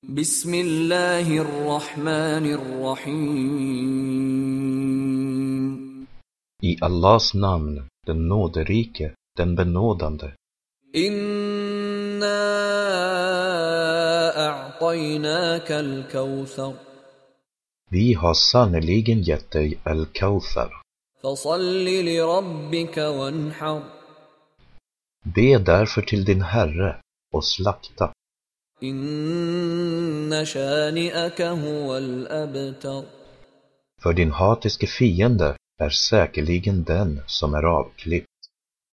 Bismillahirrahmanirrahim. I Allahs namn, den nåderike, den benådande. Inna a'tainaka al-kawthar. Vi har sannoliken gett dig al-Kawthar. Fasalli li rabbika wanhar. Be därför till din Herre och slakta. Inna shani'aka huwa al-abtar. För din hatiske fiende är säkerligen den som är avklippt.